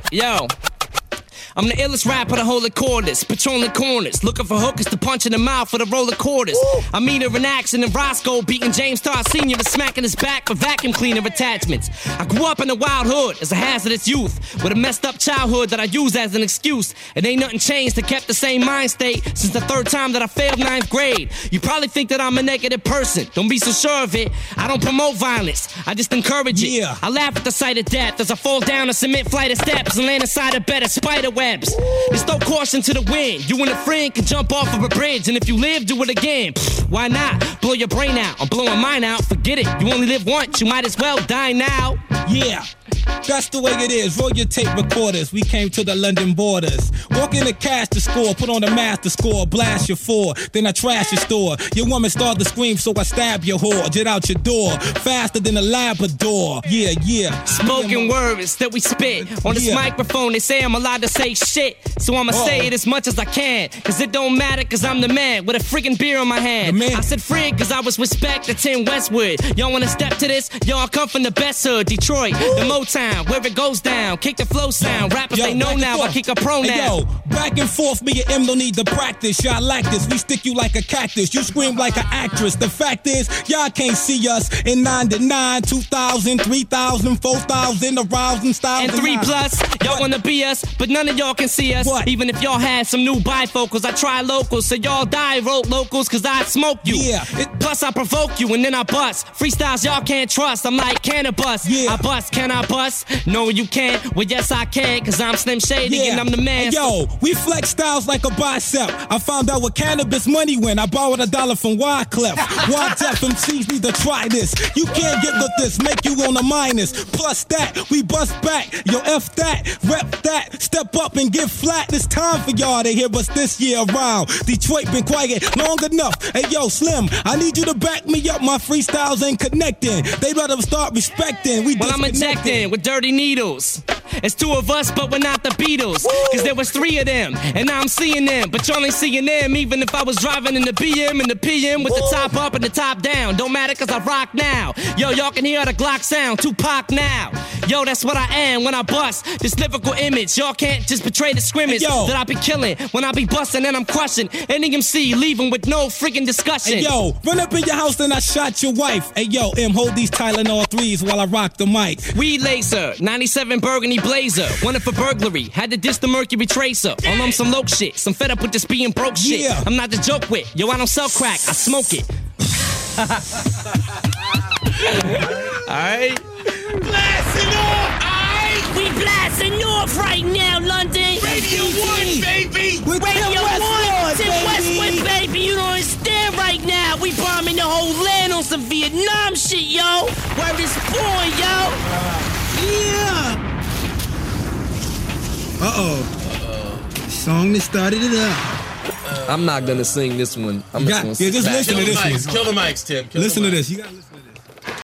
Yo. I'm the illest rapper to hold the cordless, patrolling corners, looking for hookers to punch in the mouth for the roller quarters. I meet her in action in Roscoe, beating James Starr Sr. and smacking his back for vacuum cleaner attachments. I grew up in the wild hood as a hazardous youth, with a messed up childhood that I use as an excuse. It ain't nothing changed, I kept the same mind state since the third time that I failed 9th grade. You probably think that I'm a negative person, don't be so sure of it. I don't promote violence, I just encourage it. Yeah. I laugh at the sight of death as I fall down a cement flight of steps and land inside a bed of spider webs. There's no caution to the wind. You and a friend can jump off of a bridge, and if you live, do it again. Why not? Blow your brain out. I'm blowing mine out. Forget it. You only live once. You might as well die now. Yeah. That's the way it is. Roll your tape recorders. We came to the London borders. Walk in the cash to score. Put on the mask to score. Blast your four. Then I trash your store. Your woman started to scream, so I stab your whore. Jet out your door. Faster than a Labrador. Yeah, yeah. Spoken words that we spit on this microphone. They say I'm allowed to say shit, so I'ma say it as much as I can. Cause it don't matter, cause I'm the man with a freaking beer on my hand. I said frig cause I was respect the 10 Westwood. Y'all wanna step to this? Y'all come from the best hood, Detroit, the Motown, where it goes down. Kick the flow sound. Rappers they know now, I kick a pro now. Hey, yo, back and forth, me and M don't need to practice. Y'all like this, we stick you like a cactus. You scream like an actress. The fact is, y'all can't see us in 99, 2000, 3000, 4000, arousing styles. And 3+, y'all wanna be us, but none of y'all can see us. What? Even if y'all had some new bifocals, I try locals, so y'all die, wrote locals, cause I smoke you. Yeah. Plus I provoke you and then I bust. Freestyles y'all can't trust, I'm like cannabis. Yeah. I bust, can I bust? No you can't, well yes I can, cause I'm Slim Shady and I'm the man. Hey, yo, we flex styles like a bicep. I found out what cannabis money went. I borrowed $1 from Wyclef. Why deaf MCs need to try this? You can't get with this, make you on a minus. Plus that, we bust back. Yo, F that, rep that, step up and get flat. It's time for y'all to hear us this year around. Detroit been quiet long enough. Hey yo, Slim, I need you to back me up. My freestyles ain't connecting. They better start respecting. Well, I'm injecting with dirty needles. It's 2 of us, but we're not the Beatles. Cause there was 3 of them, and now I'm seeing them. But y'all ain't seeing them, even if I was driving in the BM and the PM with the top up and the top down. Don't matter cause I rock now. Yo, y'all can hear the Glock sound, Tupac now. Yo, that's what I am when I bust this lyrical image. Y'all can't just betray the scrimmage that I be killing when I be busting and I'm crushing. Any MC leaving with no freaking discussion. Hey yo, run up in your house and I shot your wife. Hey yo, M, hold these Tylenol 3s while I rock the mic. Weed laser, 97 burgundy blazer. Wanted for burglary, had to diss the Mercury Tracer. All on some loc shit, some fed up with this being broke shit. Yeah. I'm not to joke with, yo I don't sell crack, I smoke it. Alright. Blasting off! Alright! We blasting off right now, London! Radio 1, baby! With Radio 1, Tim Westwood, baby! baby! You don't understand right now! We bombing the whole land on some Vietnam shit, yo! Word is born, yo! Yeah! Uh-oh. Song that started it up. I'm not gonna sing this one. I'm just gonna just listen to this one. Kill the mics, Tim. Listen to this. You gotta listen to this.